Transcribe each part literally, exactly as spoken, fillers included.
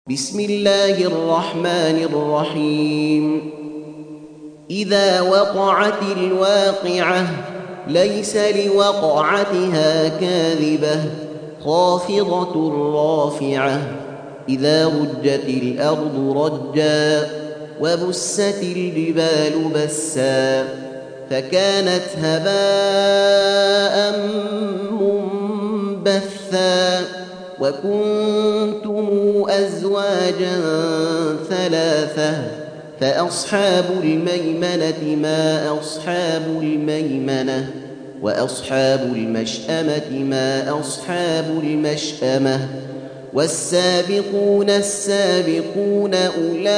بسم الله الرحمن الرحيم إذا وقعت الواقعة ليس لوقعتها كاذبة خافضة رافعة إذا رجت الأرض رجا وبست الجبال بسا فكانت هباء منبثا وكنتم أزواجا ثلاثة فأصحاب الميمنة ما أصحاب الميمنة وأصحاب المشأمة ما أصحاب المشأمة والسابقون السابقون أولئك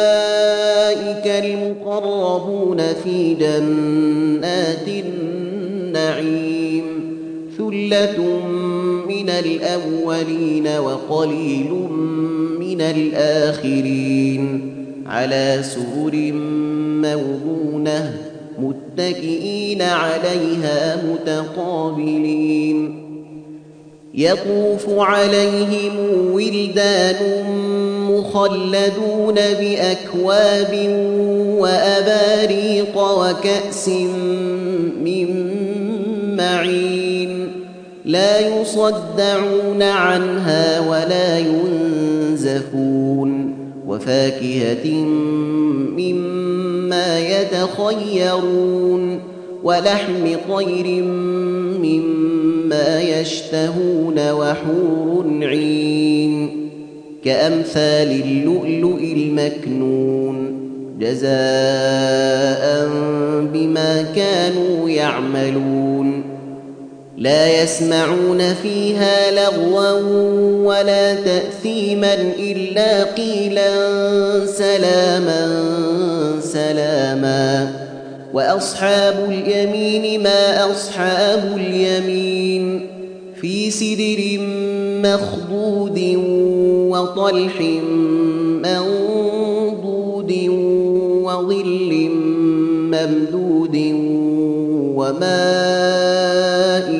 المقربون في جنات النعيم ثلة من الأولين وقليل من الآخرين على سرر موضونة متكئين عليها متقابلين يطوف عليهم ولدان مخلدون بأكواب وأباريق وكأس من معين لا يصدعون عنها ولا ينزفون وفاكهة مما يتخيرون ولحم طير مما يشتهون وحور عين كأمثال اللؤلؤ المكنون جزاء بما كانوا يعملون لا يسمعون فيها لغوا ولا تأثيما إلا قيلا سلاما سلاما وأصحاب اليمين ما أصحاب اليمين في سدر مخضود وطلح منضود وظل ممدود وماء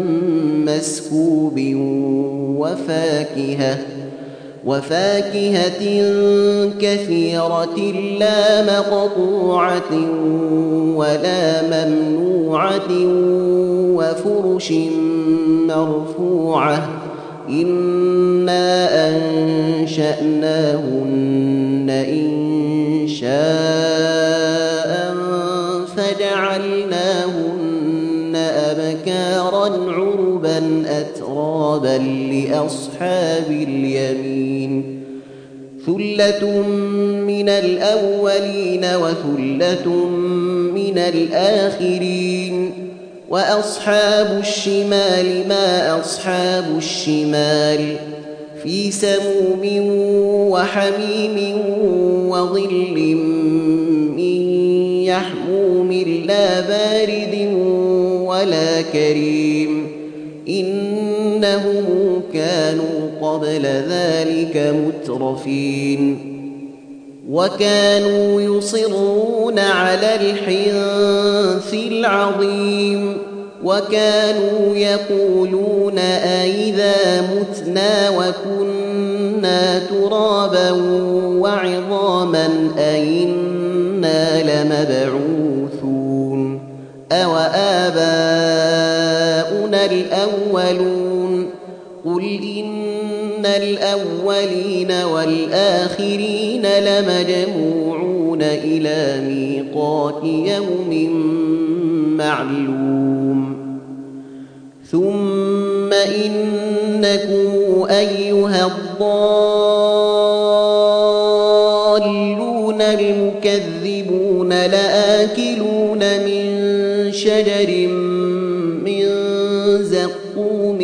مسكوب وفاكهة وفاكهة كثيرة لا مقطوعة ولا ممنوعة وفرش مرفوعة إنا أنشأناهن إن شاء فجعلناهن أبكارا عربا أترابا لأصحاب اليمين ثلة من الأولين وثلة من الآخرين وأصحاب الشمال ما أصحاب الشمال في سموم وحميم وظل من يحموم لا بارد ولا كريم إنهم كانوا قبل ذلك مترفين وكانوا يصرون على الحنث العظيم وكانوا يقولون أئذا متنا وكنا ترابا وعظاما أئنا لمبعوثون أوآباؤنا الأولون قل إن الأولين والآخرين لمجموعون إلى ميقات يوم معلوم ثم إنكم أيها الضالون المكذبون لآكلون من شجر من زقوم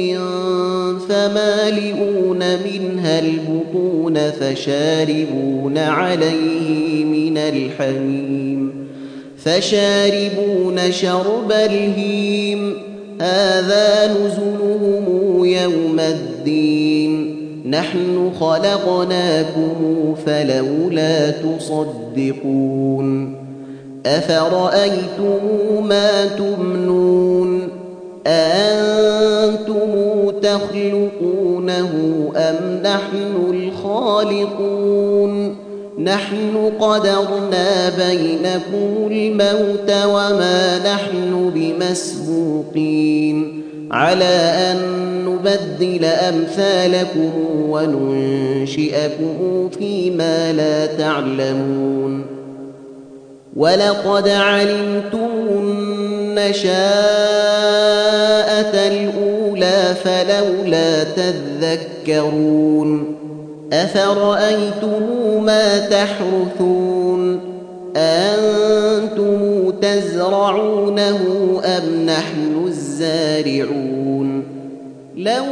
فمالئون منها البطون فشاربون عليه من الحميم فشاربون شرب الهيم هذا نزلهم يوم الدين نحن خلقناكم فلولا تصدقون أفرأيتم ما تمنون أأنتم تخلقونه أم نحن الخالقون نحن قدرنا بينكم الموت وما نحن بمسبوقين على أن نبدل أمثالكم وننشئكم فيما لا تعلمون ولقد علمتم النشاءة الأولى فلولا تذكرون أفرأيتم ما تحرثون أنتم تزرعونه أم نحن الزارعون لو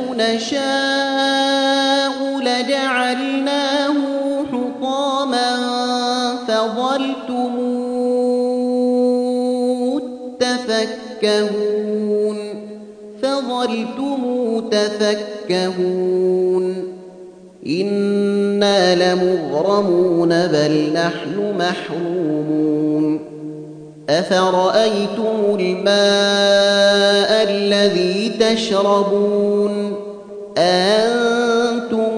نشاء لجعلناه حطاما فظلتم تفكهون فظلتم تفكهون إنا لمغرمون بل نحن محرومون أفرأيتم الماء الذي تشربون أنتم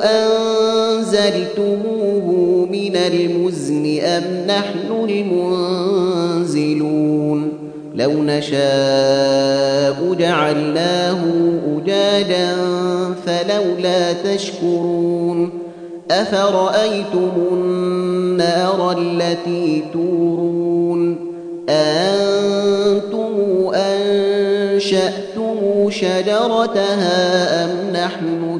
أنزلتموه من المزن أم نحن المنزلون لو نشاء جعلناه أجاجا فلولا تشكرون أفرأيتم النار التي تورون أنتم أنشأتم شجرتها أم نحن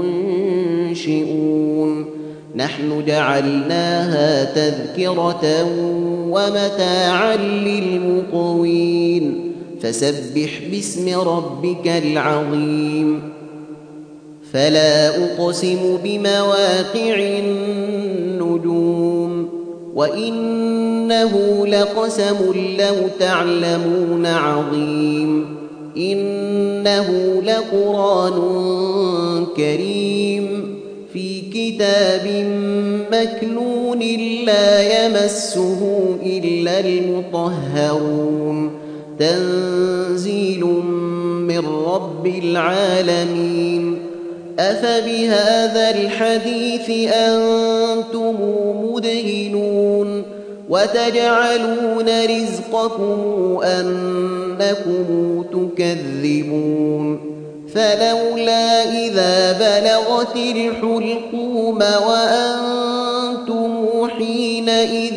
المنشئون نحن جعلناها تذكرة ومتاعا للمقوين فسبح باسم ربك العظيم فلا أقسم بمواقع النجوم وإنه لقسم لو تعلمون عظيم إنه لقرآن كريم في كتاب مكنون لا يمسه إلا المطهرون تنزيل من رب العالمين أفبهذا الحديث أنتم مدهنون وتجعلون رزقكم أنكم تكذبون فلولا إذا بلغت الحلقوم وأنتم حينئذ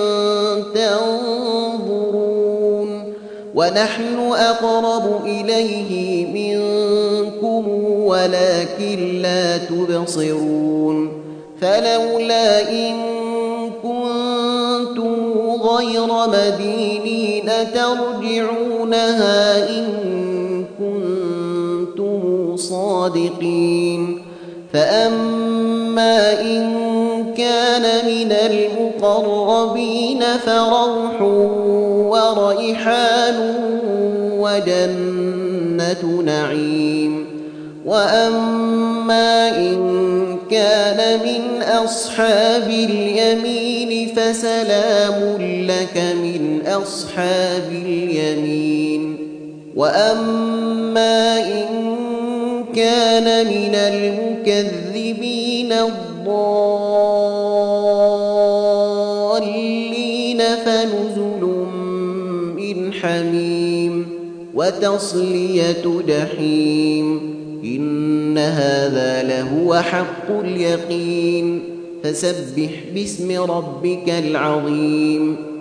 تنظرون ونحن أقرب إليه منكم ولكن لا تبصرون فلولا إن كنتم غير مدينين ترجعونها إن كنتم صادقين فأما إن كان من المقربين فروح وريحان وجنة نعيم وأما إن كان من أصحاب اليمين فسلام لك من أصحاب اليمين وأما إن كان من المكذبين الضالين فنزل من حميم وتصلية جحيم إن هذا لهو حق اليقين فسبح باسم ربك العظيم